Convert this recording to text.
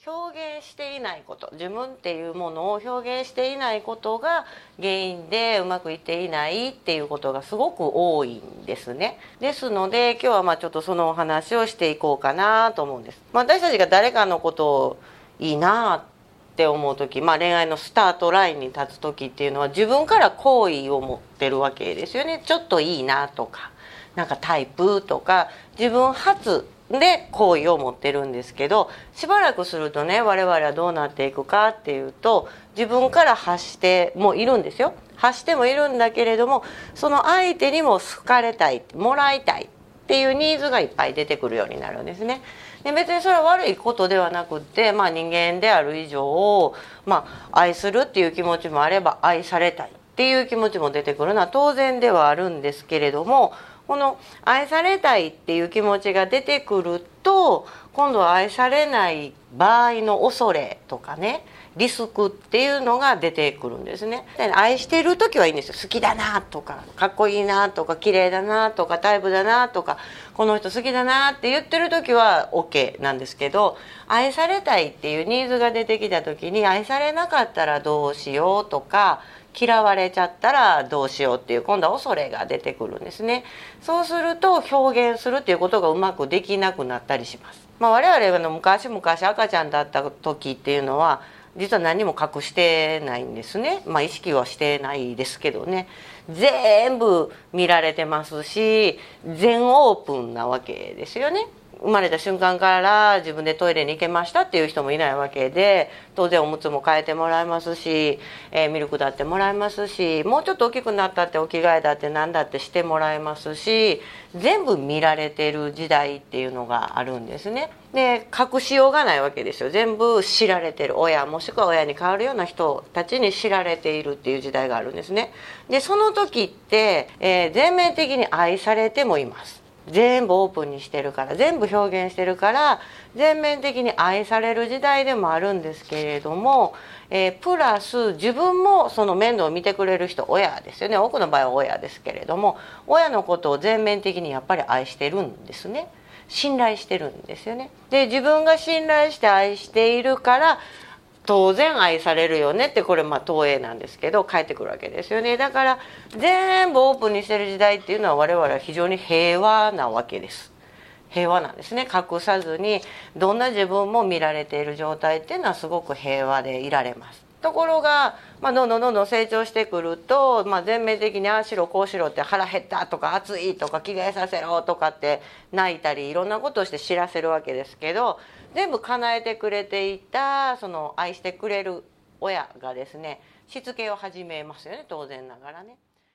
表現していないこと、自分っていうものを表現していないことが原因でうまくいっていないっていうことがすごく多いんですね。ですので今日はちょっとそのお話をしていこうかなと思うんです。私たちが誰かのことをいいなって思う時、恋愛のスタートラインに立つ時っていうのは自分から好意を持ってるわけですよね。ちょっといいなとか、なんかタイプとか自分発で好意を持ってるんですけど、しばらくするとね、我々はどうなっていくかっていうと、自分から発してもいるんですよ。発してもいるんだけれども、その相手にも好かれたい、もらいたいっていうニーズがいっぱい出てくるようになるんですね。で別にそれは悪いことではなくって、人間である以上、愛するっていう気持ちもあれば愛されたいっていう気持ちも出てくるのは当然ではあるんですけれども、この愛されたいっていう気持ちが出てくると、今度は愛されない場合の恐れとかね、リスクっていうのが出てくるんですね。愛してる時はいいんですよ。好きだなとか、かっこいいなとか、綺麗だなとか、タイプだなとか、この人好きだなって言ってる時は OK なんですけど、愛されたいっていうニーズが出てきた時に、愛されなかったらどうしようとか、嫌われちゃったらどうしようっていう今度は恐れが出てくるんですね。そうすると表現するっていうことがうまくできなくなったりします。我々の昔々赤ちゃんだった時っていうのは実は何も隠してないんですね。意識はしてないですけどね、全部見られてますし、全オープンなわけですよね。生まれた瞬間から自分でトイレに行けましたっていう人もいないわけで、当然おむつも替えてもらいますし、ミルクだってもらいますし、もうちょっと大きくなったってお着替えだって何だってしてもらいますし、全部見られてる時代っていうのがあるんですね。で隠しようがないわけですよ。全部知られてる、親もしくは親に代わるような人たちに知られているっていう時代があるんですね。でその時って、全面的に愛されてもいます。全部オープンにしてるから、全部表現してるから全面的に愛される時代でもあるんですけれども、プラス自分もその面倒を見てくれる人、親ですよね。多くの場合は親ですけれども、親のことを全面的にやっぱり愛してるんですね。信頼してるんですよね。で自分が信頼して愛しているから当然愛されるよねって、これ投影なんですけど返ってくるわけですよね。だから全部オープンにしてる時代っていうのは我々は非常に平和なわけです。平和なんですね。隠さずにどんな自分も見られている状態っていうのはすごく平和でいられます。ところが、どんどん成長してくると、全面的にああしろこうしろって、腹減ったとか暑いとか着替えさせろとかって泣いたりいろんなことをして知らせるわけですけど、全部叶えてくれていたその愛してくれる親がですね、しつけを始めますよね、当然ながらね。